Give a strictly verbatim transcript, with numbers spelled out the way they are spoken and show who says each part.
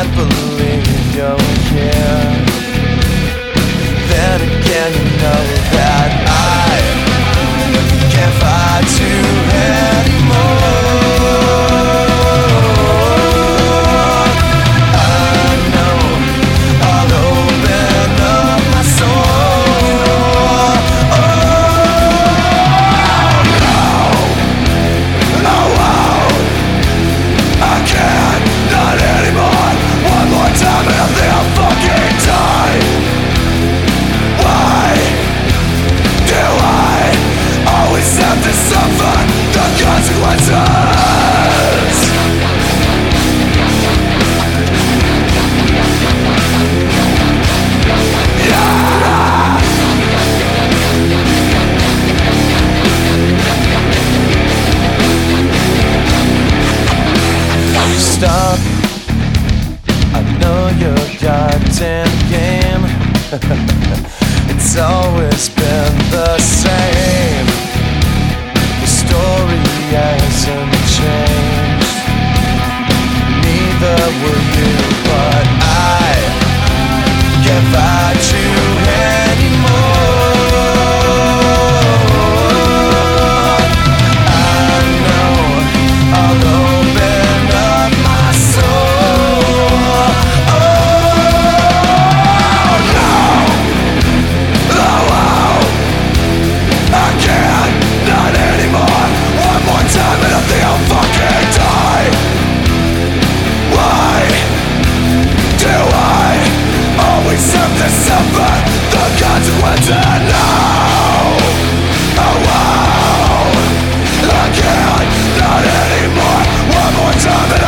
Speaker 1: can't believe you're here. Then again, you know that I can't fight you anymore. I know I'll open up my soul. Oh no, oh wow, I can't, not anymore. One more time and I think I'll fucking die. Why do I always have to suffer the consequences? Yeah. Stop, I know your goddamn game. It's always been the same. The story hasn't changed. Neither will you, but I can't fight you anymore. I know I'll open up my soul. Oh no, oh wow, I can't, not anymore. One more time and I think I'll fucking die. Why do I always have to suffer the consequences now? Oh wow, I can't, not anymore. One more time and